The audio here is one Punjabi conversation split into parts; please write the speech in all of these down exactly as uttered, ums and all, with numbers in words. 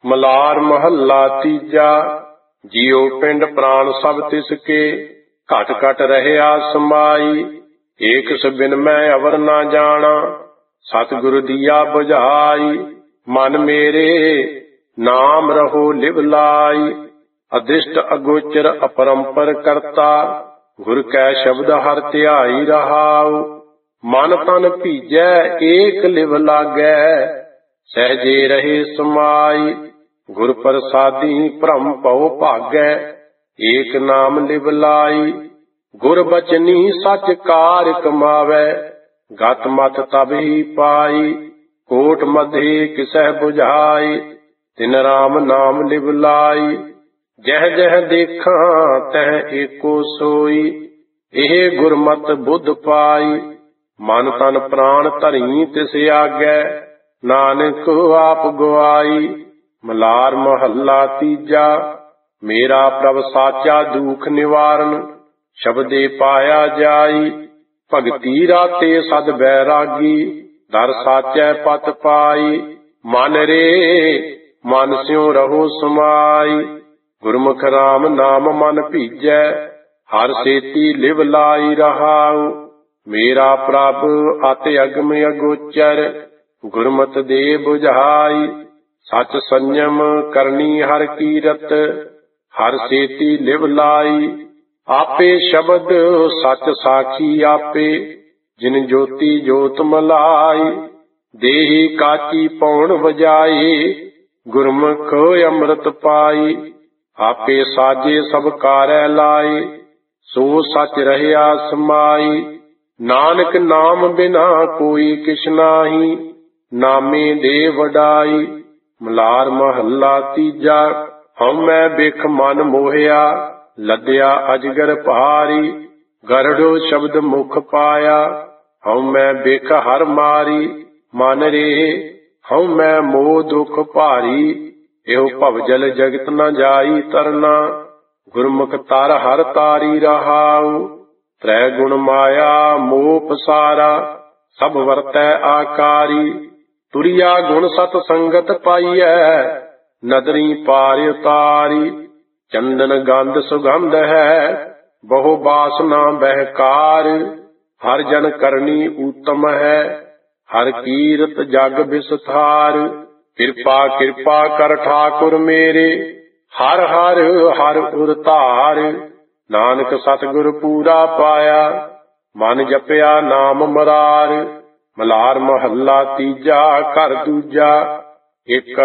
ਮਲਾਰ ਮਹੱਲਾ ਤੀਜਾ। ਜਿਉ ਪਿੰਡ ਪ੍ਰਾਣ ਸਭ ਤਿਸ ਕੇ, ਘਟ ਘਟ ਰਹਿਆ ਸਮਾਈ। ਏਕ ਸਬਿਨ ਮੈਂ ਅਵਰ ਨਾ ਜਾਣਾ, ਸਤਿਗੁਰ ਦੀਆ ਬੁਝਾਈ। ਮਨ ਮੇਰੇ ਨਾਮ ਰਹੋ ਲਿਵ ਲਾਈ, ਅਦ੍ਰਿਸ਼ਟ ਅਗੋਚਰ ਅਪਰੰਪਰ ਕਰਤਾ। ਗੁਰ ਕੈ ਸ਼ਬਦ ਹਰਿ ਧਿਆਈ ਰਹਾਉ, ਮਨ ਤਨ ਭੀਜੈ ਏਕ ਲਿਵ ਲਾਗੈ। ਸਹਿਜੇ ਰਹੇ ਸਮਾਈ, ਗੁਰ ਪ੍ਰਸਾਦੀ ਭ੍ਰਮ ਭਉ ਭਾਗੈ। ਏਕ ਨਾਮ ਲਿਵ ਲਾਈ, ਗੁਰ ਬਚਨੀ ਸਚ ਕਾਰ ਕਮਾਵੈ। ਗਤ ਮਤ ਤਬ ਹੀ ਪਾਈ, ਕੋਟ ਮਧੇ ਕਿਸਹਿ ਬੁਝਾਈ। ਤਿਨ ਰਾਮ ਨਾਮ ਲਿਵ ਲਾਈ, ਜਹ ਜਹ ਦੇਖਾਂ ਤਹ ਏਕੋ ਸੋਈ। ਇਹ ਗੁਰਮਤਿ ਬੁੱਧ ਪਾਈ, ਮਨ ਤਨ ਪ੍ਰਾਣ ਧਰੀ ਤਿਸ ਆਗੈ। ਨਾਨਕ ਆਪ ਗਵਾਈ। ਮਲਾਰ ਮਹੱਲਾ ਤੀਜਾ। ਮੇਰਾ ਪ੍ਰਭ ਸਾਚਾ ਦੁਖ ਨਿਵਾਰਨ, ਸ਼ਬਦੇ ਪਾਇਆ ਜਾਈ। ਭਗਤੀ ਰਾਤੇ ਸਦ ਬੈਰਾਗੀ, ਦਰ ਸਾਚੈ ਪਤ ਪਾਈ। ਮਨ ਰੇ ਮਨ ਸਿਉ ਰਹੋ ਸਮਾਈ, ਗੁਰਮੁਖ ਰਾਮ ਨਾਮ ਮਨ ਭੀਜੈ। ਹਰ ਸੇਤੀ ਲਿਵ ਲਾਈ ਰਹਾਉ, ਮੇਰਾ ਪ੍ਰਭ ਅਤਿ ਅਗਮ ਅਗੋਚਰ। ਗੁਰਮਤਿ ਦੇ ਬੁਝਾਈ, ਸਚ ਸੰਜਮ ਕਰਨੀ ਹਰ ਕੀਰਤ। ਹਰ ਸੇਤੀ ਲਿਵ ਲਾਈ, ਆਪੇ ਸ਼ਬਦ ਸਚ ਸਾਖੀ ਆਪੇ। ਜਿਨ ਜੋਤੀ ਜੋਤ ਮਲਾਈ, ਦੇਹੀ ਕਾਚੀ ਪੌਣ ਵਜਾਈ। ਗੁਰਮੁਖ ਅੰਮ੍ਰਿਤ ਪਾਈ, ਆਪੇ ਸਾਜੇ ਸਭ ਕਾਰੈ ਲਾਈ। ਸੋ ਸਚ ਰਹਿਆ ਸਮਾਈ, ਨਾਨਕ ਨਾਮ ਬਿਨਾ ਕੋਈ ਕਿਛ ਨਾਹੀ। ਨਾਮੇ ਦੇ ਵਡਾਈ। ਮਲਾਰ ਮਹੱਲਾ ਤੀਜਾ। ਹਉਮੈ ਬਿਖ ਮਨ ਮੋਹਿਆ, ਲੱਦਿਆ ਅਜਗਰ ਭਾਰੀ। ਗਰੜੋ ਸ਼ਬਦ ਮੁਖ ਪਾਇਆ, ਹਉਮੈ ਬਿਖ ਹਰ ਮਾਰੀ। ਮਨ ਰੇ ਹਉਮੈ ਮੋਹ ਦੁਖ ਭਾਰੀ, ਇਹੋ ਭਵਜਲ ਜਗਤ ਨ ਜਾਈ ਤਰਨਾ। ਗੁਰਮੁਖ ਤਰ ਹਰ ਤਾਰੀ ਰਹਾਉ, ਤ੍ਰੈ ਗੁਣ ਮਾਇਆ ਮੋਹ ਪਸਾਰਾ। ਸਭ ਵਰਤੈ ਆਕਾਰੀ, ਤੁਰਿਆ ਗੁਣ ਸਤ ਸੰਗਤ ਪਾਈਐ। ਨਦਰੀ ਪਾਰ ਉਤਾਰੀ, ਚੰਦਨ ਗੰਧ ਸੁਗੰਧ ਹੈ। ਬਹੁ ਬਾਸਨਾ ਬਹਿਕਾਰ, ਹਰ ਜਨ ਕਰਨੀ ਊਤਮ ਹੈ। ਹਰ ਕੀਰਤ ਜਗ ਬਿਸਥਾਰ, ਕਿਰਪਾ ਕਿਰਪਾ ਕਰ ਠਾਕੁਰ ਮੇਰੇ। ਹਰ ਹਰ ਹਰ ਉਰ ਧਾਰ, ਨਾਨਕ ਸਤਿਗੁਰ ਪੂਰਾ ਪਾਇਆ। ਮਨ ਜਪਿਆ ਨਾਮ ਮਰਾਰ। ਮਲਾਰ ਮਹੱਲਾ ਤੀਜਾ। ਘਰ ਦੂਜਾ। ਇਕ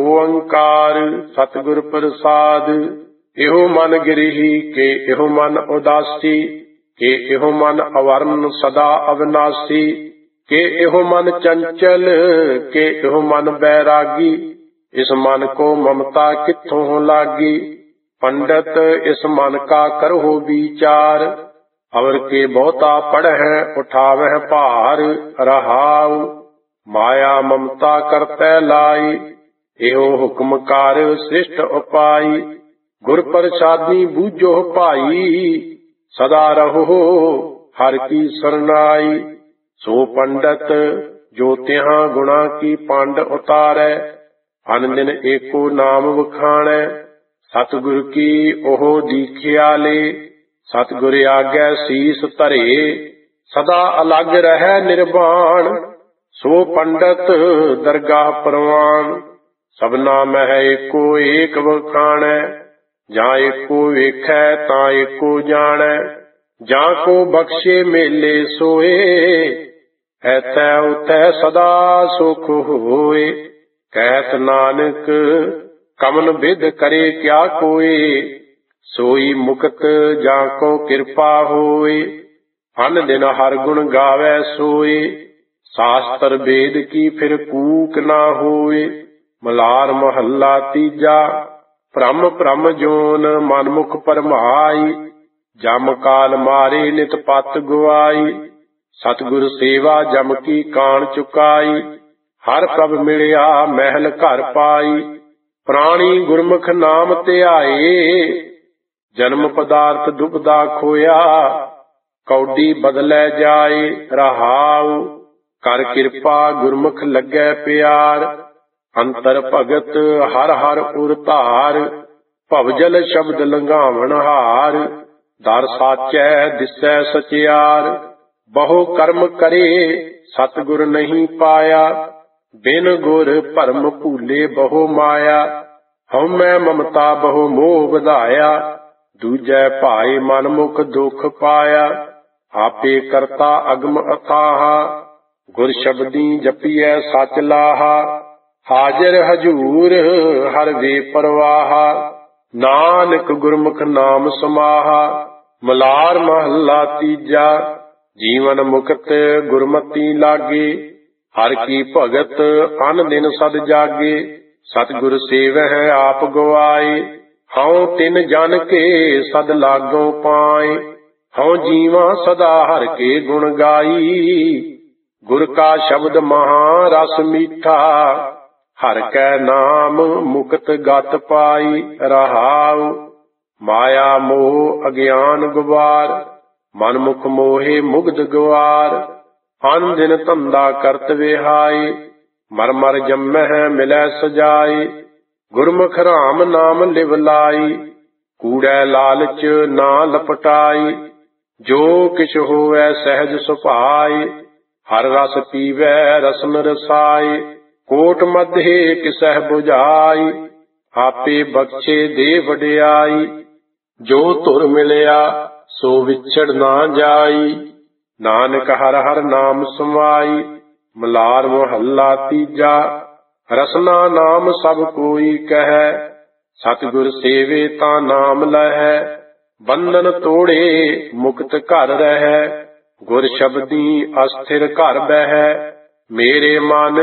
ਓੰਕਾਰ ਸਤਿਗੁਰ ਪ੍ਰਸਾਦ। ਇਹੋ ਮਨ ਗਿਰਹੀ ਕੇ ਇਹੋ ਮਨ ਉਦਾਸੀ, ਕੇ ਇਹੋ ਮਨ ਅਵਰਨ ਸਦਾ ਅਵਿਨਾਸੀ। ਕੇ ਇਹੋ ਮਨ ਚੰਚਲ, ਕੇ ਇਹੋ ਮਨ ਬੈਰਾਗੀ। ਇਸ ਮਨ ਕੋ ਮਮਤਾ ਕਿੱਥੋਂ ਲਾਗੀ। ਪੰਡਤ ਇਸ ਮਨ ਕਾ ਕਰਹੁ ਵਿਚਾਰ। ਅਵਰ ਕੇ ਬਹੁਤਾ ਪੜ੍ਹੈ ਉਠਾਵਹਿ ਭਾਰ। ਰਹਾਉ ਮਾਇਆ ਮਮਤਾ ਕਰਤੈ ਲਾਈ, ਇਹੋ ਹੁਕਮ ਕਰ ਸ੍ਰਿਸ਼ਟ ਉਪਾਈ। ਗੁਰ ਪ੍ਰਸਾਦੀ ਬੂਝੋ ਭਾਈ, ਸਦਾ ਰਹੋ ਹਰਿ ਕੀ ਸਰਨਾਈ। ਸੋ ਪੰਡਤ ਜੋ ਤਿਹਾਂ ਗੁਣਾ ਕੀ ਪੰਡ ਉਤਾਰੈ, ਅਨ ਦਿਨ ਏਕੋ ਨਾਮ ਵਖਾਣੈ। ਸਤਿਗੁਰ ਕੀ ਉਹ ਦੀਖਿਆ ਲੇ, ਸਤਿਗੁਰ ਆਗੈ ਸੀਸ ਧਰੇ। ਸਦਾ ਅਲਗ ਰਹਿ ਨਿਰਵਾਣ, ਸੋ ਪੰਡਤ ਦਰਗਾਹ ਪ੍ਰਵਾਨ। ਸਭਨਾ ਮਹਿ ਏਕੋ ਏਕ ਵਖਾਣੈ, ਜਾਂ ਏਕੋ ਵੇਖੈ ਤਾਂ ਏਕੋ ਜਾਣੈ। ਜਾਂ ਕੋ ਬਖਸ਼ੇ ਮੇਲੇ ਸੋਏ, ਐਥੈ ਉਥੈ ਸਦਾ ਸੁਖ ਹੋਏ। ਕਹਿਤ ਨਾਨਕ ਕਮਨ ਬਿਧ ਕਰੇ ਕਿਆ ਕੋਏ, ਸੋਈ ਮੁਕਤ ਜਾਂ ਕੋ ਕਿਰਪਾ ਹੋਏ। ਅਨ ਦਿਨ ਹਰ ਗੁਣ ਗਾਵੈ ਸੋਏ, ਸ਼ਾਸਤਰ ਵੇਦ ਕੀ ਫਿਰ ਕੂਕ ਨਾ ਹੋਏ। ਮਲਾਰ ਮਹੱਲਾ ਤੀਜਾ। ਭ੍ਰਮ ਭ੍ਰਮ ਜੋਨ ਮਨਮੁਖ ਭਰਮਾਈ, ਜਮ ਕਾਲ ਮਾਰੇ ਨਿਤ ਪਤ ਗਵਾਈ। ਸਤਿਗੁਰ ਸੇਵਾ ਜਮ ਕੀ ਕਾਣ ਚੁਕਾਈ, ਹਰ ਪ੍ਰਭ ਮਿਲਿਆ ਮਹਿਲ ਘਰ ਪਾਈ। ਪ੍ਰਾਣੀ ਗੁਰਮੁਖ ਨਾਮ ਧਿਆਏ, ਜਨਮ ਪਦਾਰਥ ਦੁਬਦਾ ਖੋਇਆ। ਕੌਡੀ ਬਦਲੈ ਜਾਏ। ਰਹਾਉ ਕਰ ਕਿਰਪਾ ਗੁਰਮੁਖ ਲੱਗੈ ਪਿਆਰ। ਅੰਤਰ ਭਗਤ ਹਰ ਹਰ ਉਰ ਧਾਰ, ਭਵਜਲ ਸ਼ਬਦ ਲੰਘਾਵਣ ਹਾਰ। ਦਰ ਸਾਚੈ ਦਿਸੈ ਸਚਿਆਰ, ਬਹੁ ਕਰਮ ਕਰੇ ਸਤਿਗੁਰ ਨਹੀਂ ਪਾਇਆ। ਬਿਨ ਗੁਰ ਭਰਮ ਭੂਲੇ ਬਹੁ ਮਾਇਆ, ਹਉਮੈ ਮਮਤਾ ਬਹੁ ਮੋਹ ਵਧਾਇਆ। ਦੂਜੈ ਭਾਏ ਮਨ ਮੁਖ ਦੁਖ ਪਾਇਆ, ਆਪੇ ਕਰਤਾ ਅਗਮ ਅਥਾਹਾ। ਗੁਰ ਸ਼ਬਦੀ ਜਪੀਐ ਸਚ ਲਾਹਾ, ਹਾਜ਼ਰ ਹਜੂਰ ਹਰ ਵੇ ਪਰਵਾਹਾ। ਨਾਨਕ ਗੁਰਮੁਖ ਨਾਮ ਸਮਾਹਾ, ਮਲਾਰ ਮਹੱਲਾ ਤੀਜਾ। ਜੀਵਨ ਮੁਕਤ ਗੁਰਮਤੀ ਲਾਗੇ, ਹਰ ਕੀ ਭਗਤ ਅਨ ਦਿਨ ਸਦ ਜਾਗੇ। ਸਤਿਗੁਰ ਸੇਵਹਿ ਆਪ ਗਵਾਏ, ਹਉ ਤਿਨ ਜਨ ਕੇ ਸਦ ਲਾਗੋਂ ਪਾਏ। ਹਉ ਜੀਵਾਂ ਸਦਾ ਹਰ ਕੇ ਗੁਣ ਗਾਈ, ਗੁਰ ਕਾ ਸ਼ਬਦ ਮਹਾ ਰਸ ਮੀਠਾ। ਹਰ ਕੈ ਨਾਮ ਮੁਕਤ ਗਤ ਪਾਈ ਰਹਾਉ। ਮਾਇਆ ਮੋਹ ਅਗਿਆਨ ਗੁਬਾਰ, ਮਨ ਮੁਖ ਮੋਹੇ ਮੁਗਧ ਗਵਾਰ। ਅਨ ਦਿਨ ਧੰਦਾ ਕਰਤ ਵਿਹਾਈ, ਮਰ ਮਰ ਜੰਮਹਿ ਮਿਲੈ ਸਜਾਈ। ਗੁਰਮੁਖ ਰਾਮ ਨਾਮ ਲਿਵ ਲਾਈ, ਕੂੜੈ ਲਾਲਚ ਨਾ ਲਪਟਾਈ। ਜੋ ਕਿਛ ਹੋਵੈ ਸਹਿਜ ਸੁਭਾਈ, ਹਰ ਰਸ ਪੀਵੈ ਰਸਨ ਰਸਾਈ। ਕੋਟ ਮਧੇ ਕਿਸਹਿ 부ਝਾਈ, ਆਪੇ ਬਖਸ਼ੇ ਦੇ ਵਡਿਆਈ। ਜੋ ਧੁਰ ਮਿਲਿਆ ਸੋ ਵਿਛੜ ਨਾ ਜਾਈ, ਨਾਨਕ ਹਰ ਹਰ ਨਾਮ ਸਮਾਈ। ਮਲਾਰ ਮਹੱਲਾ ਤੀਜਾ। ਰਸਨਾ ਨਾਮ ਸਭ ਕੋਈ ਕਹੈ, ਸਤਿਗੁਰ ਸੇਵੇ ਤਾਂ ਨਾਮ ਲਹੈ। ਬੰਧਨ ਤੋੜੇ ਮੁਕਤ ਘਰ ਰਹੈ, ਗੁਰ ਸ਼ਬਦੀ ਅਸਥਿਰ ਘਰ ਬਹਿ। ਮੇਰੇ ਮਨ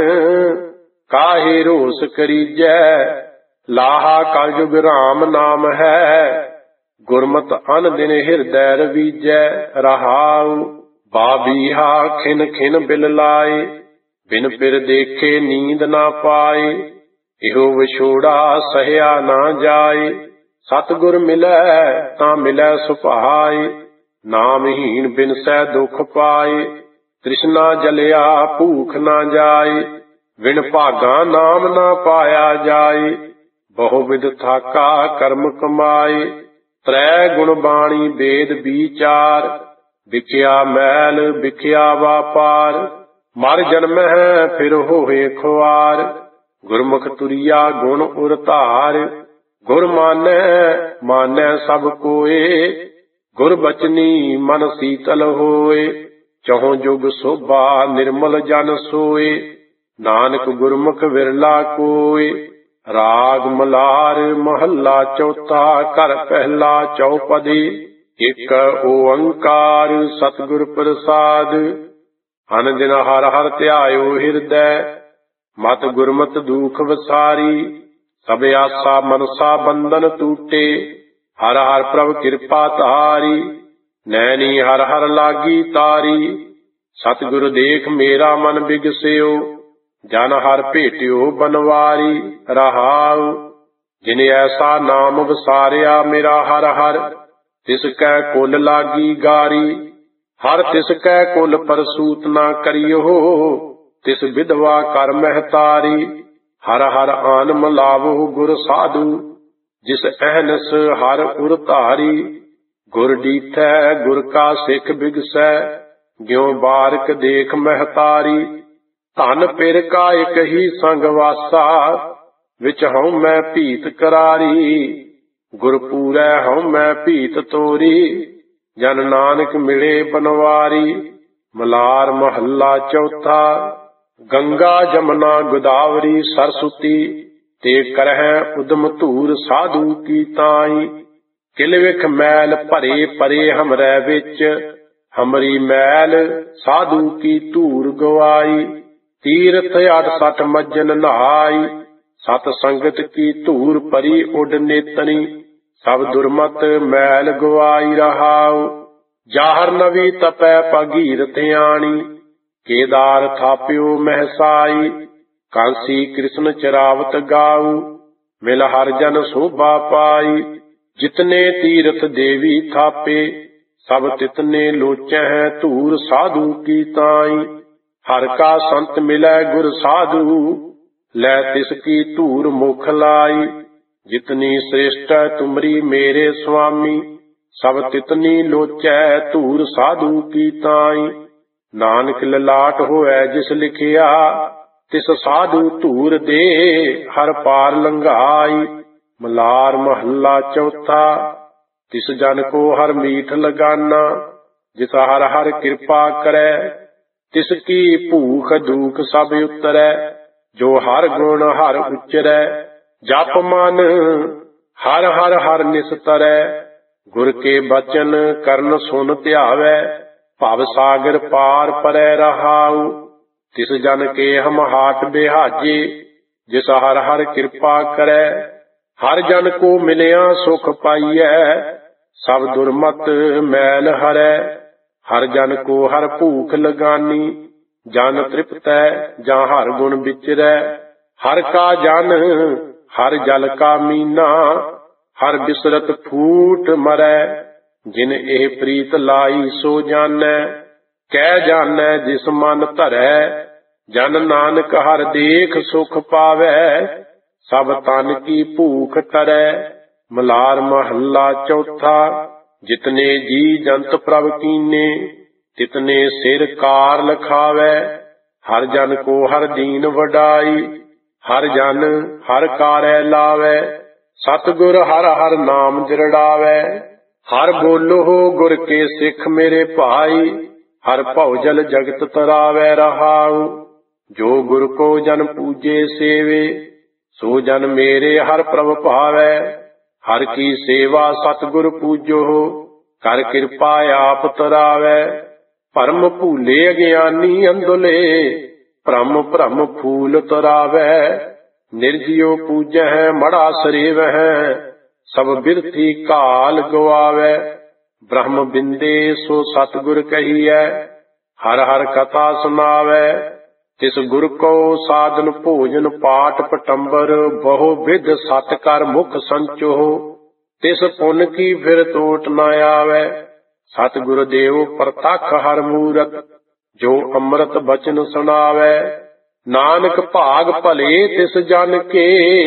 ਕਾਹੇ ਰੋਸ ਕਰੀਜੈ, ਲਾਹਾ ਕਲਯੁਗ ਰਾਮ ਨਾਮ ਹੈ। ਗੁਰਮਤਿ ਅਨ ਦਿਨ ਹਿਰਦੈ ਰਵੀਜੈ ਰਹਾਉ। ਬਾਬੀਹਾ ਖਿਨ ਖਿਨ ਬਿਲ ਲਾਏ, ਬਿਨ ਪਿਰ ਦੇਖੇ ਨੀਂਦ ਨਾ ਪਾਏ। ਇਹੋ ਵਿਛੋੜਾ ਸਹਿਆ ਨਾ ਜਾਏ, ਸਤਿਗੁਰ ਮਿਲੈ ਤਾਂ ਮਿਲੈ ਸੁਭਾਏ। ਨਾਮਹੀਣ ਬਿਨਸੈ ਦੁਖ ਪਾਏ, ਤ੍ਰਿਸ਼ਨਾ ਜਲਿਆ ਭੂਖ ਨਾ ਜਾਏ। ਵਿਣ ਭਾਗਾ ਨਾਮ ਨਾ ਪਾਇਆ ਜਾਏ, ਬਹੁ ਵਿਧ ਥਾਕਾ ਕਰਮ ਕਮਾਏ। ਤ੍ਰੈ ਗੁਣ ਬਾਣੀ ਵੇਦ ਵਿਚਾਰ, ਵਿਖਿਆ ਮੈਲ ਵਿਖਿਆ ਵਾਪਾਰ। ਮਰ ਜਨਮਹਿ ਫਿਰ ਹੋਏ ਖੁਆਰ, ਗੁਰਮੁਖ ਤੁਰਿਆ ਗੁਣ ਉਰ ਧਾਰ। ਗੁਰ ਮਾਨੈ ਮਾਨੈ ਸਭ ਕੋਏ, ਗੁਰ ਬਚਨੀ ਮਨ ਸੀਤਲ ਹੋਏ। ਚਹੁ ਜੁਗ ਸੋਭਾ ਨਿਰਮਲ ਜਨ ਸੋਏ, ਨਾਨਕ ਗੁਰਮੁਖ ਵਿਰਲਾ ਕੋਏ। ਰਾਗ ਮਲਾਰ ਮਹੱਲਾ ਚੌਥਾ। ਘਰ ਪਹਿਲਾ ਚੌਪਦੀ। ਇਕ ਓੰਕਾਰ ਸਤਿਗੁਰ ਪ੍ਰਸਾਦ। ਅਨ ਦਿਨ ਹਰ ਹਰ ਧਿਆਇਓ ਹਿਰਦੈ, ਮਤ ਗੁਰਮਤਿ ਦੂਖ ਵਸਾਰੀ। ਸਭ ਆਸਾ ਮਨਸਾ ਬੰਧਨ ਟੂਟੇ, ਹਰ ਹਰ ਪ੍ਰਭ ਕਿਰਪਾ ਧਾਰੀ। ਨੈਣੀ ਹਰ ਹਰ ਲਾਗੀ ਤਾਰੀ, ਸਤਿਗੁਰ ਦੇਖ ਮੇਰਾ ਮਨ ਬਿਗਸਿਓ। ਜਨ ਹਰ ਭੇਟਿਓ ਬਨਵਾਰੀ ਰਹਾਉ। ਜਿਨ ਐਸਾ ਨਾਮ ਵਸਾਰਿਆ ਮੇਰਾ ਹਰ ਹਰ, ਤਿਸ ਕੈ ਕੁਲ ਲਾਗੀ ਗਾਰੀ। ਹਰ ਤਿਸ ਕੈ ਕੁਲ ਪਰਸੂਤ ਨਾ ਕਰਿਓ, ਤਿਸ ਵਿਧਵਾ ਕਰ ਮਹਿਤਾਰੀ। ਹਰ ਹਰ ਆਨ ਮਲਾਵੋ ਗੁਰ ਸਾਧੂ, ਜਿਸ ਅਹਨਸ ਹਰ ਉਰ ਧਾਰੀ। ਗੁਰ ਡੀਠੈ ਗੁਰ ਕਾ ਸਿੱਖ ਬਿਗਸੈ, ਗਿਉ ਬਾਰਕ ਦੇਖ ਮਹਿਤਾਰੀ। ਧਨ ਪਿਰ ਕਾ ਇਕ ਹੀ ਸੰਗ ਵਾਸਾ, ਵਿਚ ਹਉਮੈ ਭੀਤ ਕਰਾਰੀ। ਗੁਰ ਪੂਰੈ ਹਉਮੈ ਭੀਤ ਤੋਰੀ, ਜਨ ਨਾਨਕ ਮਿਲੇ ਬਨਵਾਰੀ। ਮਲਾਰ ਮਹੱਲਾ ਚੌਥਾ। ਗੰਗਾ ਜਮਨਾ ਗੋਦਾਵਰੀ ਸਰਸੁਤੀ, ਤੇ ਕਰਹਿ ਉਦਮ ਧੂਰ ਸਾਧੂ ਕੀ ਤਾਈ। ਕਿਲ ਵਿਖ ਮੈਲ ਭਰੇ ਪਰੇ ਹਮਰੈ ਵਿੱਚ, ਹਮਰੀ ਮੈਲ ਸਾਧੂ ਕੀ ਧੂਰ ਗਵਾਈ। ਤੀਰਥ ਅਠ ਸਠ ਮੱਜਨ ਨਹਾਈ, ਸਤ ਸੰਗਤ ਕੀ ਧੂਰ ਪਰੀ ਉੱਡ ਨੇਤਨੀ। ਸਭ ਦੁਰਮਤ ਮੈਲ ਗਵਾਈ ਰਹਾਉ। ਜਾਹਰ ਨਵੀ ਤਪੈ ਭਗੀਰਥ ਆਣੀ, ਕੇਦਾਰ ਥਾਪਿਓ ਮਹਿਸਾਈ। ਕਾਂਸੀ ਕ੍ਰਿਸ਼ਨ ਚਰਾਵਤ ਗਾਉ, ਮਿਲ ਹਰ ਜਨ ਸੋਭਾ ਪਾਈ। ਜਿਤਨੇ ਤੀਰਥ ਦੇਵੀ ਥਾਪੇ, ਸਭ ਤਿਤਨੇ ਲੋਚਹਿ ਧੂਰ ਸਾਧੂ ਕੀ ਤਾਈ। ਹਰ ਕਾ ਸੰਤ ਮਿਲੈ ਗੁਰ ਸਾਧੂ, लै तिसकी धूर मुख लाई। जितनी श्रेष्ठ तुमरी मेरे स्वामी, सब तितनी लोचै धूर साधु की ताई। नानक ललाट होए जिस लिखिया, तिस साधु धूर दे हर पार लंघाई। मलार महला चौथा। तिस जन को हर मीठ लगाना, जिस हर हर कृपा करे। तिसकी भूख दुख सब उतरै, जो हर गुण हर उचरै। जप मन हर हर हर निस्तरै, गुर के बचन करन सुन ध्यावै। भव सागर पार परै रहाऊ, तिस जन के हम हाट बिहाजे। जिस हर हर कृपा करै, हर जन को मिलिया सुख पाइयै। सब दुर्मत मैल हरै, हर जन को हर भूख लगानी। जन तृप्तै जां हर गुण विचरै। हर का जन हर जल का मीना, हर बिसरत फूट मरै। जिन एह प्रीत लाई सो जानै, कै जानै जिस मन धरै। जन नानक हर देख सुख पावै, सब तन की भूख तरै। मलार महला चौथा। जितने जी जंत प्रभ कीने, तितने सिर कार लखावै। हर जन को हर दीन वडाई, हर जन हर कारै लावै। सतगुर हर हर नाम दृढ़ावै, हर बोलो गुर के सिख मेरे भाई। हर भौजल जगत तरावै रहाऊ, जो गुर को जन पूजे सेवे। सो जन मेरे हर प्रभ भावै। हर की सेवा सतगुर पूजो, कर कृपा आप तरावै। भरम भूले अज्ञानी अंधुले, भ्रम भ्रम फूल तरावै। निर्जियो पूजै मड़ा सरेवह, सब बिरथी काल गवावै। ब्रह्म बिंदे सो सतगुर कहियै, हर हर कथा सुनावै। तिस गुर को साधन भोजन पाठ पटंबर, बहु विध सत कर मुख संचो। तिस पुन की फिर टोट न आवै। सतगुर देव प्रतख हर मूरत, जो अमृत बचन सुनावै। नानक भाग भले तिस जन के,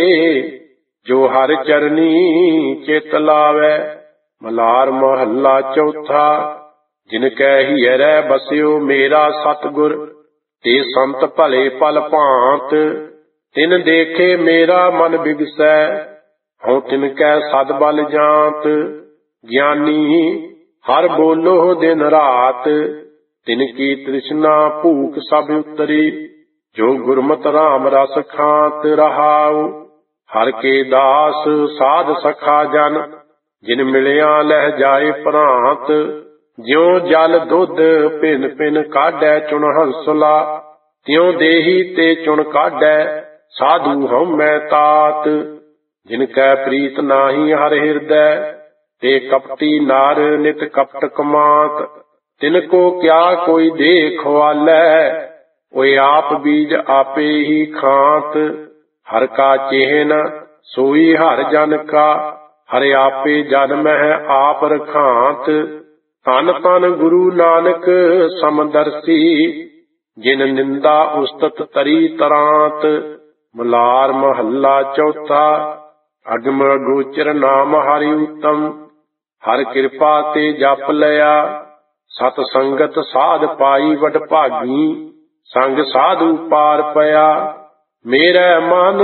जो हर चरनी चित लावै। मलार महला चौथा। जिनकै हियरै बस्यो मेरा सतगुर, ते संत भले पल भांत। तिन देखे मेरा मन बिगसै, हूँ तिनकै सद बल जांत। ज्ञानी हर बोलो दिन रात, तिनकी तृष्णा भूख सब उतरी। जो गुरमत राम रस खात रहाऊ, हर के दास साध सखा जन। जिन मिलिया लह जाए प्रांत, ज्यों जल दुध पिन पिन काढै चुन हंसला। त्यों देही ते चुन काढै साधु हउमੈ तात। जिनकै प्रीत नाही हर हृदय, ते कपटी नार नित कपट कमात। तिनको क्या कोई दे ख्वालै, ओए आप बीज आपे ही खात। हर का चेहन सोई हर जन का, हर आपे जन्म है आप रखांत। तन तन गुरु नानक समदर्शी, जिन निंदा उस्तत तरी तरांत। मलार महला चौथा। अगम गोचर नाम हरि उत्तम, हर कृपा ते जप लिया। सत संगत साध पाई वड भागी, संग साधु पार पया। मेरा मन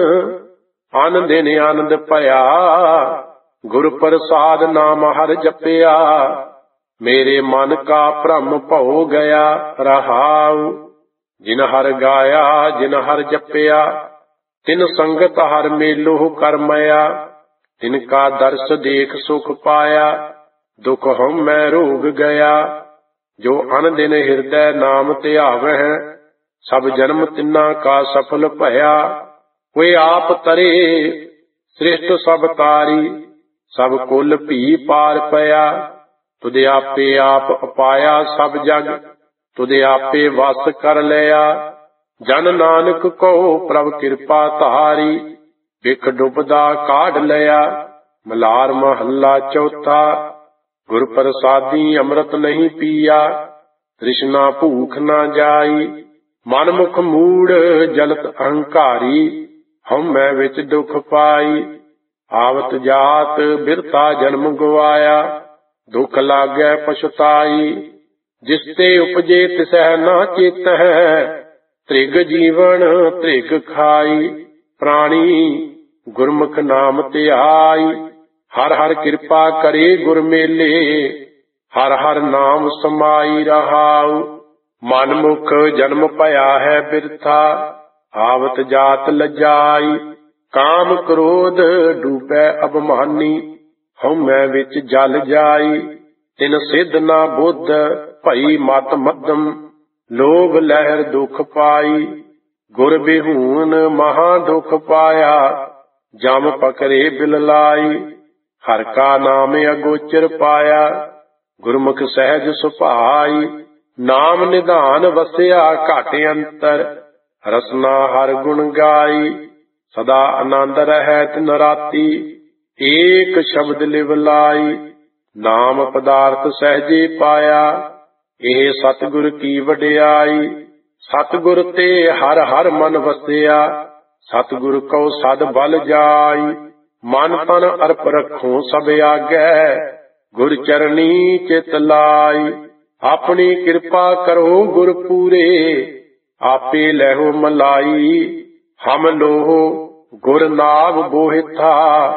अन दिन आनंद पया, गुर प्रसाद नाम हर जपया। मेरे मन का भ्रम भौ गया रहाऊ। जिन हर गाया जिन हर जपया, तिन संगत हर मेलो करमया। तिनका दर्श देख सुख पाया, दुख हम मैं रोग गया। जो अन दिन हृदय नाम ध्यावह, सब जन्म तिन्ना का सफल भया। कोई आप तरे श्रेष्ठ सब तारी, सब कुल भी पार पया। तुदे आपे आप अपाया सब जग, तुदे आपे वस कर लिया। जन नानक को प्रभ कृपा धारी, बिख डुबदा काढ़ लिया। मलार महला चौथा। गुर प्रसादी अमृत नहीं पिया, तृष्णा भूख ना जाई। ਮਨ ਮੁਖ ਮੂੜ ਜਲਤ ਅਹੰਕਾਰੀ, ਹਉਮੈ ਵਿੱਚ ਦੁਖ ਪਾਈ। ਆਵਤ ਜਾਤ ਬਿਰਥਾ ਜਨਮ ਗਵਾਇਆ, ਦੁਖ ਲਾਗੈ ਪਛਤਾਈ। ਜਿਸ ਤੇ ਉਪਜੇ ਤਿਸਹਿ ਨਾ ਚੇਤਹਿ, ਤ੍ਰਿਗ ਜੀਵਨ ਤ੍ਰਿਗ ਖਾਈ। ਪ੍ਰਾਣੀ ਗੁਰਮੁਖ ਨਾਮ ਧਿਆਈ, ਹਰ ਹਰ ਕਿਰਪਾ ਕਰੇ ਗੁਰ ਮੇਲੇ। ਹਰ ਹਰ ਨਾਮ ਸਮਾਈ ਰਹਾਉ, ਮਨ ਮੁਖ ਜਨਮ ਭਇਆ ਹੈ ਬਿਰਥਾ। ਆਵਤ ਜਾਤ ਲਜਾਈ, ਕਾਮ ਕ੍ਰੋਧ ਡੂਬੈ ਅਭਮਾਨੀ। ਹਉਮੈ ਵਿੱਚ ਜਲ ਜਾਈ, ਤਿਨ ਸਿਧ ਨਾ ਬੁੱਧ ਭਈ ਮਤ ਮੱਧਮ। ਲੋਭ ਲਹਿਰ ਦੁਖ ਪਾਈ, ਗੁਰ ਬਿਹੂਨ ਮਹਾ ਦੁਖ ਪਾਇਆ। ਜਮ ਪਕਰੇ ਬਿਲ ਲਾਈ, ਹਰ ਕਾ ਨਾਮ ਅਗੋਚਰ ਪਾਇਆ। ਗੁਰਮੁਖ ਸਹਿਜ ਸੁਭਾਈ, ਨਾਮ ਨਿਧਾਨ ਵਸਿਆ ਘਟ ਅੰਤਰ। ਰਸਨਾ ਹਰ ਗੁਣ ਗਾਈ, ਸਦਾ ਆਨੰਦ ਰਹਿ ਤਿਨ ਰਾਤੀ। ਏਕ ਸ਼ਬਦ ਲਿਵ ਲਾਈ, ਨਾਮ ਪਦਾਰਥ ਸਹਿਜੇ ਪਾਇਆ। ਇਹ ਸਤਿਗੁਰ ਕੀ ਵਡਿਆਈ, ਸਤਿਗੁਰ ਤੇ ਹਰ ਹਰ ਮਨ ਵਸਿਆ। ਸਤਿਗੁਰ ਕਉ ਸਦ ਬਲ ਜਾਈ, ਮਨ ਤਨ ਅਰਪ ਰੱਖੋ ਸਭ ਆਗੈ। ਗੁਰ ਚਰਨੀ ਚਿਤ ਲਾਈ, ਆਪਣੀ ਕਿਰਪਾ ਕਰੋ ਗੁਰ ਪੂਰੇ। ਆਪੇ ਲੈਹੋ ਮਲਾਈ, ਹਮ ਲੋਹ ਗੁਰ ਨਾਮ ਬੋਹਿਥਾ।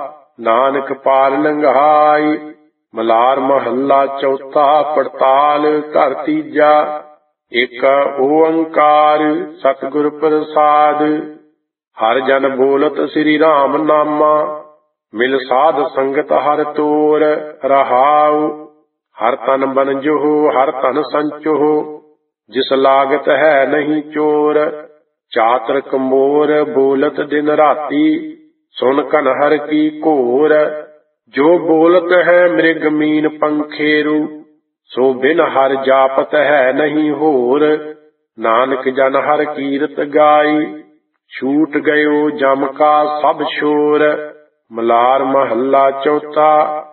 ਨਾਨਕ ਪਾਰ ਲੰਘਾਈ। ਮਲਾਰ ਮਹੱਲਾ ਚੌਥਾ, ਪੜਤਾਲ ਘਰ ਤੀਜਾ। ਏਕ ਓੰਕਾਰ ਸਤਿਗੁਰ ਪ੍ਰਸਾਦ, ਹਰ ਜਨ ਬੋਲਤ ਸ੍ਰੀ ਰਾਮ ਨਾਮਾ। ਮਿਲ ਸਾਧ ਸੰਗਤ ਹਰ ਤੋਰ ਰਹਾਉ। ਹਰ ਤਨ ਬਨਜੋ ਹਰ ਤਨ ਸੰਚੋ, ਜਿਸ ਲਾਗਤ ਹੈ ਨਹੀਂ ਚੋਰ। ਚਾਤ੍ਰਿਕ ਮੋਰ ਬੋਲਤ ਦਿਨ ਰਾਤੀ, ਸੁਨ ਕਨ ਹਰ ਕੀ ਘੋਰ। ਜੋ ਬੋਲਤ ਹੈ ਮ੍ਰਿਗ ਮੀਨ ਪੰਖੇਰੂ, ਸੋ ਬਿਨ ਹਰ ਜਾਪਤ ਹੈ ਨਹੀਂ ਹੋਰ। ਨਾਨਕ ਜਨ ਹਰ ਕੀਰਤ ਗਾਈ, ਛੂਟ ਗਇਓ ਜਮ ਕਾ ਸਭ ਸ਼ੋਰ। ਮਲਾਰ ਮਹੱਲਾ ਚੌਥਾ,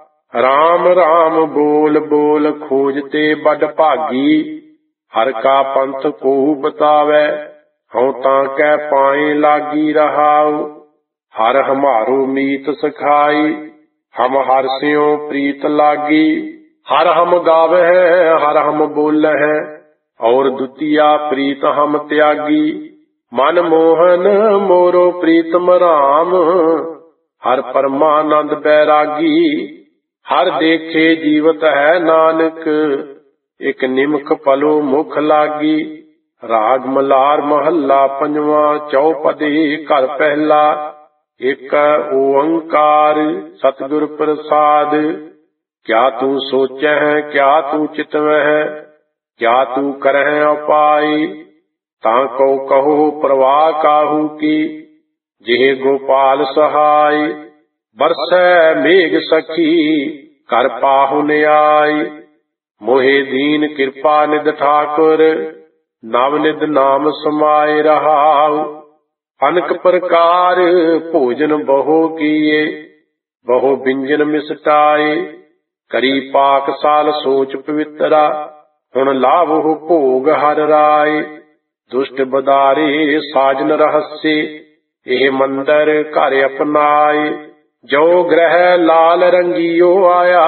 ਰਾਮ ਰਾਮ ਬੋਲ ਬੋਲ ਖੋਜਤੇ ਬਡ ਭਾਗੀ। ਹਰ ਕਾ ਪੰਥ ਕੋਹੁ ਬਤਾਵੈ, ਹਉ ਤਾਂ ਕੈ ਪਾਏ ਲਾਗੀ ਰਹਾਉ। ਹਰ ਹਮਾਰੋ ਮੀਤ ਸਖਾਈ, ਹਮ ਹਰ ਸਿਉ ਪ੍ਰੀਤ ਲਾਗੀ। ਹਰ ਹਮ ਗਾਵਹਿ ਹਰ ਹਮ ਬੋਲਹਿ, ਔਰ ਦੁਤੀਆ ਪ੍ਰੀਤ ਹਮ ਤਿਆਗੀ। ਮਨ ਮੋਹਨ ਮੋਰੋ ਪ੍ਰੀਤਮ ਰਾਮ, ਹਰ ਪਰਮਾਨੰਦ ਬੈਰਾਗੀ। ਹਰ ਦੇਖੇ ਜੀਵਤ ਹੈ ਨਾਨਕ, ਇਕ ਨਿਮਖ ਪਲੋ ਮੁਖ ਲਾਗੀ। ਰਾਗ ਮਲਾਰ ਮਹੱਲਾ ਪੰਜਵਾਂ, ਚੌਪਦੀ ਘਰ ਪਹਿਲਾ। ਏਕ ਓੰਕਾਰ ਸਤਿਗੁਰ ਪ੍ਰਸਾਦ, ਕਿਆ ਤੂੰ ਸੋਚਹਿ ਕਿਆ ਤੂੰ ਚਿਤਵਹਿ। ਕਿਆ ਤੂੰ ਕਰਹਿ ਉਪਾਈ, ਤਾਂ ਕਉ ਕਹੋ ਪ੍ਰਵਾਹ ਕਾਹੂ ਕੀ। ਜਿਹ ਗੋਪਾਲ ਸਹਾਈ, ਬਰਸੈ ਮੇਘ ਸਖੀ ਕਰ ਪਾਹੁ ਨਿਆਈ। ਮੋਹਿ ਦੀਨ ਕਿਰਪਾ ਨਿਧ ਠਾਕੁਰ, ਨਵ ਨਿਧ ਨਾਮ ਸਮਾਏ ਰਹਾਉ। ਅਨਕ ਪ੍ਰਕਾਰ ਭੋਜਨ ਬਹੁ ਕੀਏ, ਬਹੁ ਬਿੰਜਨ ਮਿਸਟਾਏ। ਕਰੀ ਪਾਕਸਾਲ ਸੋਚ ਪਵਿੱਤਰਾ, ਹੁਣ ਲਾਭਹੁ ਭੋਗ ਹਰ ਰਾਏ। ਦੁਸ਼ਟ ਬਦਾਰੇ ਸਾਜਨ ਰਹੱਸੇ, ਇਹ ਮੰਦਰ ਘਰ ਅਪਨਾਏ। ਜੋ ਗ੍ਰਹਿ ਲਾਲ ਰੰਗੀਓ ਆਇਆ,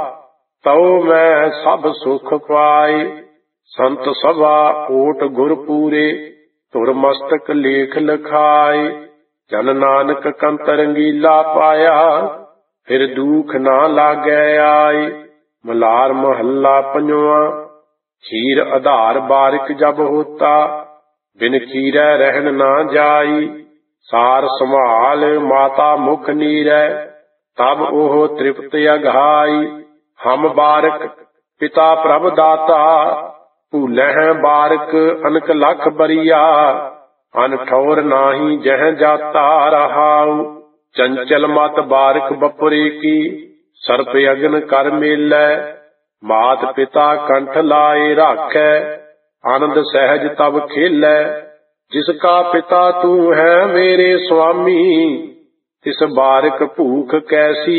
ਤਉ ਮੈਂ ਸਭ ਸੁਖ ਪਾਏ। ਸੰਤ ਸਭਾ ਓਟ ਗੁਰ ਪੂਰੇ, ਧੁਰ ਮਸਤਕ ਲੇਖ ਲਿਖਾਏ। ਜਨ ਨਾਨਕ ਕੰਤ ਰੰਗੀਲਾ ਪਾਇਆ, ਫਿਰ ਦੂਖ ਨਾ ਲਾਗੈ ਆਏ। ਮਲਾਰ ਮਹੱਲਾ ਪੰਜਵਾਂ, ਖੀਰ ਆਧਾਰ ਬਾਰਿਕ ਜਬ ਹੋਤਾ, ਬਿਨ ਖੀਰੈ ਰਹਿਣ ਨਾ ਜਾਈ। ਸਾਰ ਸੰਭਾਲ ਮਾਤਾ ਮੁਖ ਨੀਰੈ, ਤਬ ਉਹ ਤ੍ਰਿਪਤ ਅਘਾਈ। ਹਮ ਬਾਰਕ ਪਿਤਾ ਪ੍ਰਭ ਦਾਤਾ, ਭੂਲਹਿ ਬਾਰਕ ਅਨਕ ਲਖ ਬਰੀਆ। ਅਨ ਠੌਰ ਨਾਹੀ ਜਹ ਜਾਤਾ ਰਹਾਉ। ਚੰਚਲ ਮਤ ਬਾਰਕ ਬਪੁਰੇ ਕੀ, ਸਰਪ ਅਗਨ ਕਰ ਮੇਲੈ। ਮਾਤ ਪਿਤਾ ਕੰਠ ਲਾਏ ਰਾਖੈ, ਆਨੰਦ ਸਹਿਜ ਤਬ ਖੇਲੈ। ਜਿਸ ਕਾ ਪਿਤਾ ਤੂੰ ਹੈ ਮੇਰੇ ਸੁਆਮੀ, ਤਿਸ ਬਾਰਕ ਭੂਖ ਕੈਸੀ।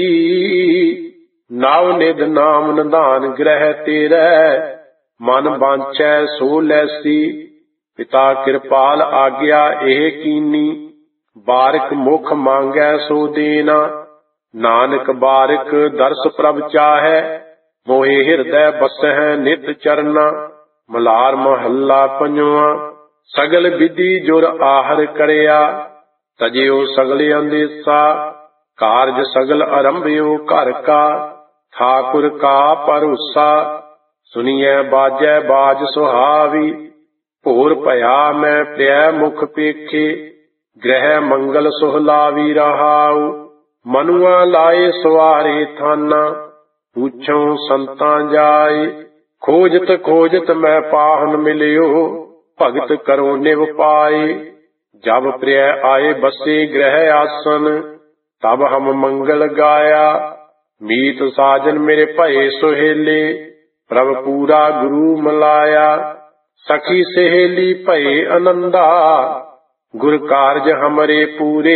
ਨਵ ਨਿਧ ਨਾਮ ਨਿਧਾਨ ਗ੍ਰਹਿ ਤੇਰੈ, ਮਨ ਬਾਂਚੈ ਸੋ ਲੈਸੀ। पिता कृपाल आज्ञा एह कीनी, बारिक मुख मांगै सो देना। नानक बारिक दर्श प्रभ चाहै, मोहे हिरदै बसै नित चरना। मलार महला पंजवा। सगल विधि जुर आहर करिया, तजियो सगल अंदेसा। कारज सगल आरंभियो घर का, ठाकुर का भरोसा। सुनिए बाजै बाज सुहावी, भोर भया मैं प्रिय मुख पेखे। ग्रह मंगल सुहलावी रहाऊ, मनुआ लाए सवारे थाना। पूछो संता जाए, खोजत खोजत मैं पाहन मिलियो। भगत करो निव पाए, जब प्रिय आए बसे ग्रह आसन। तब हम मंगल गाया, मीत साजन मेरे भये सुहेले। प्रभ पूरा गुरु मिलाया, सखी सहेली भये आनंदा। गुर कारज हमरे पूरे,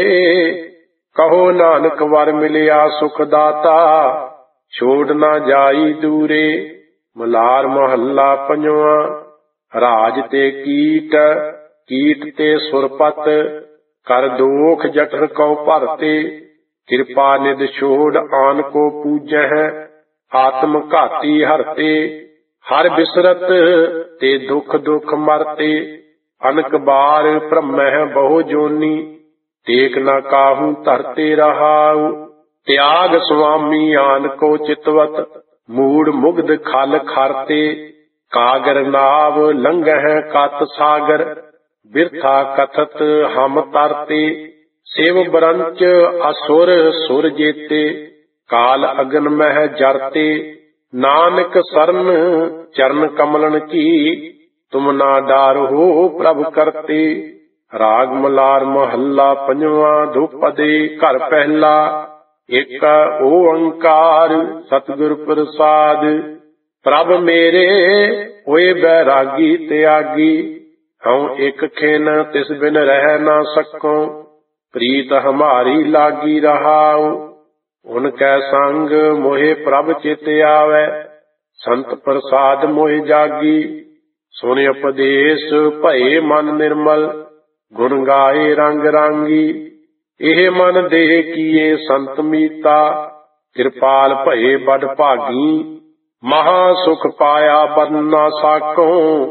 कहो नानक वर मिलिया सुख दाता। छोड़ ना जाई दूरे। मलार महला पंजवा। राज ते कीट, कीट ते सुरपत। कर दोख जठर कौ भरते, कृपा निध छोड़ आन को पूजह। आत्म घाती हरते, हर बिसरत ते दुख दुख मरते। अनक बार ब्रह्मह बहु जोनी, टेक न काहू धरते रहाऊ। त्याग स्वामी आन को चितवत, मूड मुग्ध खल खारते। कागर नाव लंघह कत सागर, बिरथा कथत हम तरते। शिव ब्रंच असुर सुर जेते, काल अगन मह जरते। नानक सरन चरण कमलन की, तुम ना डार हो प्रभ करते। राग मलार महला पंजवा। धुपदे घर पहला, एक ओंकार सतगुर प्रसाद। प्रभ मेरे होए बैरागी त्यागी, हूँ एक खिन तिस बिन रह ना सको। प्रीत हमारी लागी रहाऊ, उनकै संग मोहे प्रभ चित आवे। संत प्रसाद मोहि जागी, सुन उपदेश भये मन निर्मल। गुण गाए रंग रांगी, एह मन देह किए संत मीता। कृपाल भये बड़ भागी, महा सुख पाया बरन ना साको।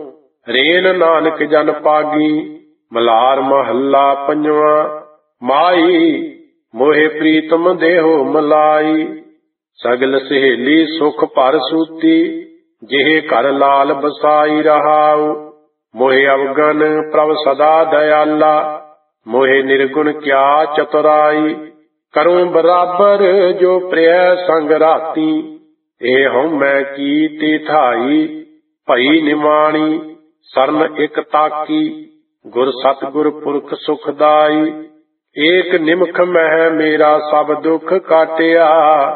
रेन नानक जन पागी। मलार महला पंजवा। माई मोहे प्रीतम देहो मलाई, सगल सहेली सुख भर सूती। जेहे घर लाल बसाई रहाऊ, मोहे अवगन प्रभ सदा दयाला। मोहे निर्गुण क्या चतुराई, करूं बराबर जो प्रिय संग राती। ए हूँ मैं की तिथाई, भई निमाणी सरन एक ताकी। गुर सतगुर पुरख सुखदाई, एक निमख मह मेरा सब दुख काटिया।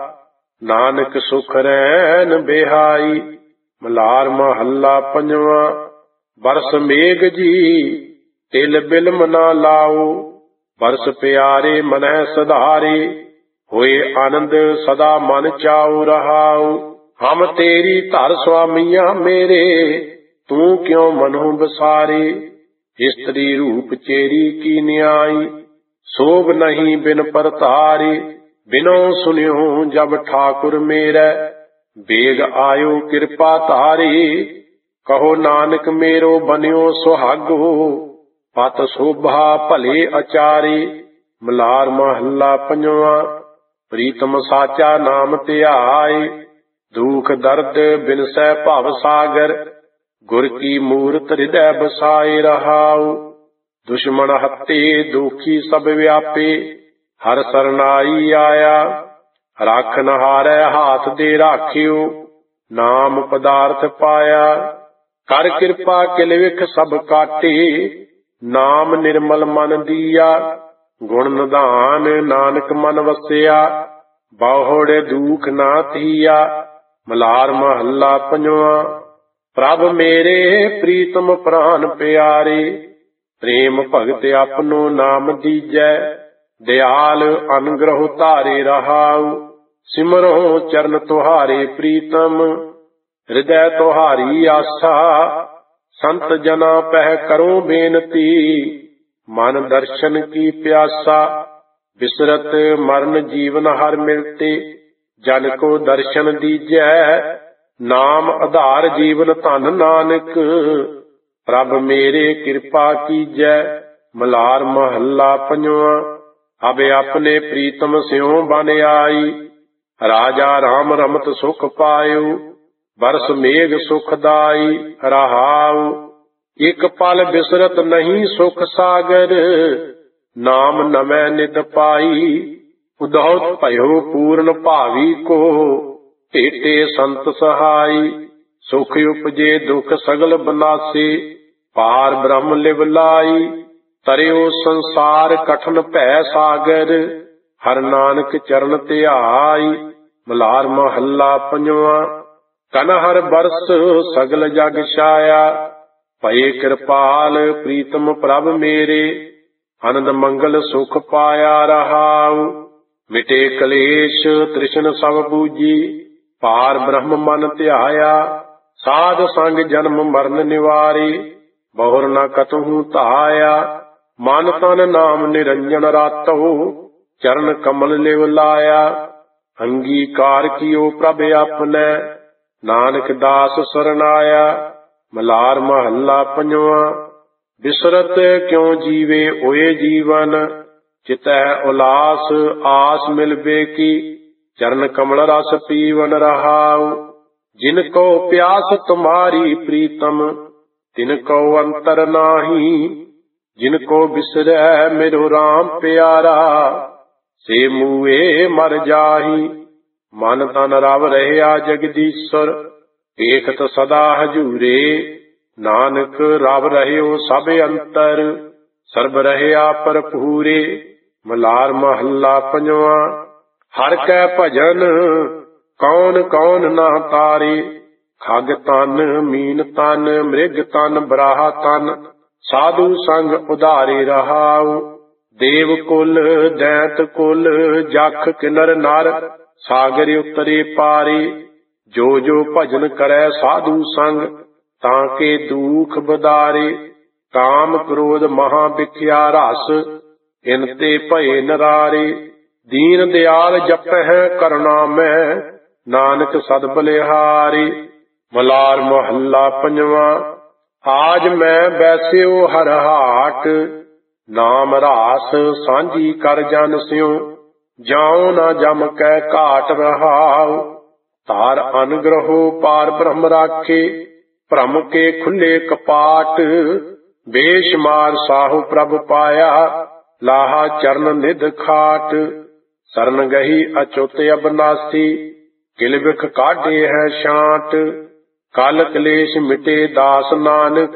नानक सुख रैन बिहाई। मलार महला पंजवा। बरस मेघ जी तिल बिलम ना लाओ, बरस प्यारे मनह सधारे। होए आनंद सदा मन चाऊ रहाऊ, हम तेरी धर स्वामिया मेरे। तू क्यों मनु बसारे, स्त्री रूप चेरी की न्याई। शोभ नहीं बिन परतारे, बिनो सुनियो जब ठाकुर मेरे। बेग आयो कृपा तारी, कहो नानक मेरो बनियो सुहागो। पत शोभा भले अचारी। मलार महला पंजवा। प्रीतम साचा नाम ध्याय, दुख दर्द बिनसै भव सागर। गुर की मूरत हृदय बसाए रहाऊ, दुश्मन हत्ते दुखी सब व्यापे। हर सरनाई आया, राखन हारै हाथ दे राखियो। नाम पदार्थ पाया, कर कृपा किल विख सब काटे। नाम निर्मल मन दिया, गुण निधान नानक मन वसिया। बहुड़ दुख ना थिया। मलार महला पंजवा। प्रभ मेरे प्रीतम प्राण प्यारे, प्रेम भगत अपनो नाम दीजै। दयाल अनुग्रह तारे रहाऊ, सिमरो चरण तुहारे प्रीतम। हृदय तुहारी आशा, संत जना पह करो बेनती, मन दर्शन की प्यासा। बिसरत मरण जीवन हर मिलते, जन को दर्शन दीजै। नाम आधार जीवन धन नानक, प्रभ मेरे कृपा कीजै। मलार महला पंजवा। अब अपने प्रीतम स्यों बन आई, राजा राम रमत सुख पायो। बरस मेघ सुखदाई रहाऊ, एक पल बिसरत नहीं सुख सागर। नाम नमै निध पाई, उदौत भयो पूर्ण भावी को। भेटे संत सहाई, सुख उपजे दुख सगल बनासे। पार ब्रह्म लिव लाई, तरियो संसार कठन भै सागर। हर नानक चरण ध्याई। मलार महला पंजवा। कन हर बरस सगल जग छाया, भये कृपाल प्रीतम प्रभ मेरे। आनंद मंगल सुख पाया रहाऊ, मिटे कलेश तृष्ण सब बूझी। पार ब्रह्म मन ध्याया, साध संग जन्म मरण निवारे। बहुर न कतहु धाया, मन तन नाम निरंजन रातो। चरण कमल लिव लाया, अंगीकार कियो प्रभ अपने। नानक दास सरनाया। मलार महला पंजवा। बिसरत क्यों जीवे ओए जीवन, चितै उलास आस मिलबे की। चरण कमल रस पीवन रहाऊ, जिनको प्यास तुम्हारी प्रीतम। तिनको अंतर नाही, जिनको बिसरै मेरो राम प्यारा। से मुए मर जाही, मन तन रव रहया जगदीश्वर। देखत सदा हजूरे, नानक रव रहयो सब अंतर। सर्ब रहया भरपूरे। मलार महला पंजवा। हर कै भजन कौन कौन ना तारे। खग तन मीन तन मृग तन बराह तन, साधु संग उधारे रहाऊ। देव कुल दैत कुल जख किन्नर नर, सागर उतरे पारे। जो जो भजन करे साधु संग, ताके दुख बदारे। काम क्रोध महा बिख्या रस, इनते भये नरारे। दीन दयाल जपह करुणा में, नानक सद बलिहारी। मलार महला पंजवा। आज मैं बैस्यो हर हाट, नाम रास सांझी कर जन स्यों। जाऊं न जम कै घाट रहाऊ, तार अनुग्रहो पार ब्रह्म राखे। भ्रम के खुले कपाट, बेशुमार साहु प्रभ पाया। लाहा चरण निध खाट, शरण गही अचुत अबनासी। किल बिख काढ़े है छांट, कल कलेश मिटे दास नानक।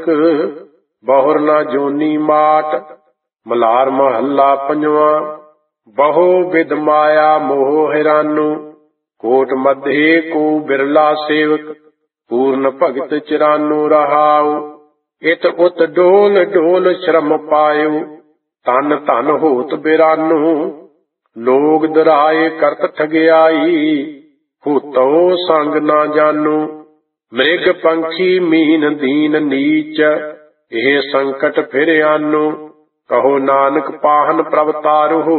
बहुर न जोनी माट। मलार महला पंजवा। बहु विद माया मोह हैरानू, कोट मध्य को बिरला सेवक। पूर्ण भगत चिरानू रहाऊ, इत उत डोल डोल श्रम पायो। तन धन होत बिरानू, लोग दराए करत ठगियाई। होतो संग ना जानू, मृग पंखी मीन दीन नीच। एह संकट फिर आनू, कहो नानक पाहन प्रभ तारहु।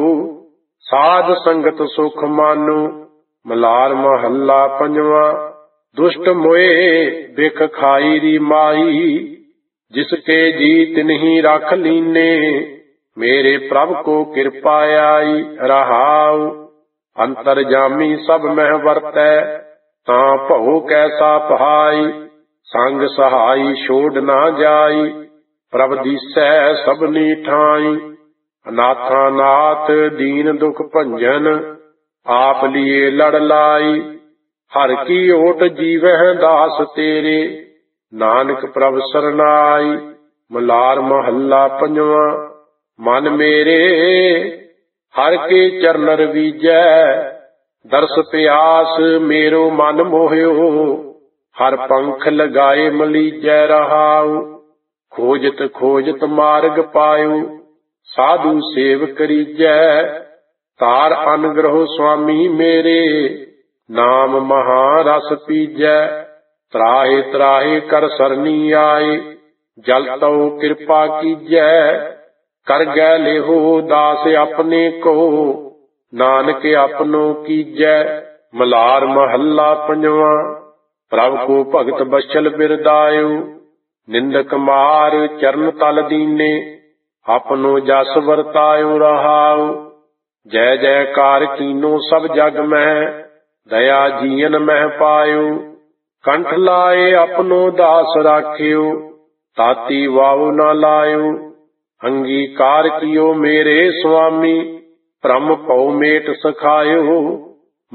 साध संगत सुख मानू। मलार महला पंजवा। दुष्ट मोए बिख खाई री माई, जिसके जीत नहीं रख लीने। मेरे प्रभ को कृपा आई रहाऊ, अंतरजामी सब मह वर्तै। तां भऊ कैसा पहाई, संग सहाई छोड़ ना जाई। प्रभ दिसै सबनी ठाई, अनाथा नाथ दीन दुख भंजन। आप लिए लड़ लाई, हर की ओट जीवह दास तेरे। नानक प्रभ सरनाई। मलार महला पंजवा। मन मेरे हर के चरण रवीजै, दरस प्यास मेरो मन मोह्यो। हर पंख लगाए मलीजै रहाऊ, खोजत खोजत मार्ग पायो। साधु सेव करीजै, तार अनुग्रह स्वामी मेरे। नाम महारस पीजै, त्राहे त्राहे कर सरनी आए। ਜਲ ਤਉ ਕਿਰਪਾ ਕੀਜੈ, ਕਰ ਗੈ ਲੇਹੋ ਦਾਸ ਆਪਣੇ ਕੋ, ਨਾਨਕ ਆਪਨੋ ਕੀਜੈ। ਮਲਾਰ ਮਹੱਲਾ ਪੰਜਵਾਂ। ਪ੍ਰਭ ਕੋ ਭਗਤ ਬਛਲ ਬਿਰਦਾਇਓ, ਨਿੰਦਕ ਮਾਰ ਚਰਨ ਤਲ ਦੀਨੇ, ਆਪਨੋ ਜਸ ਵਰਤਾਇਓ ਰਹਾਉ। ਜੈ ਜੈਕਾਰ ਕੀਨੋ ਸਭ ਜਗ ਮਹਿ, ਦਇਆ ਜੀਅਨ ਮਹਿ ਪਾਇਓ। ਕੰਠ ਲਾਏ ਆਪਨੋ ਦਾਸ ਰਾਖਿਓ, ਤਾਤੀ ਵਾਉ ਨਾ ਲਾਇਓ। ਅੰਗੀਕਾਰ ਕੀਓ ਮੇਰੇ ਸੁਆਮੀ, ਭ੍ਰਮ ਭਉ ਮੇਟ ਸਖਾਇਓ।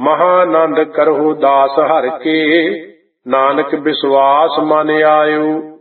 ਮਹਾਨੰਦ ਕਰਹੁ ਦਾਸ ਹਰਿ ਕੇ, ਨਾਨਕ ਵਿਸ਼ਵਾਸ ਮਨ ਆਇਓ।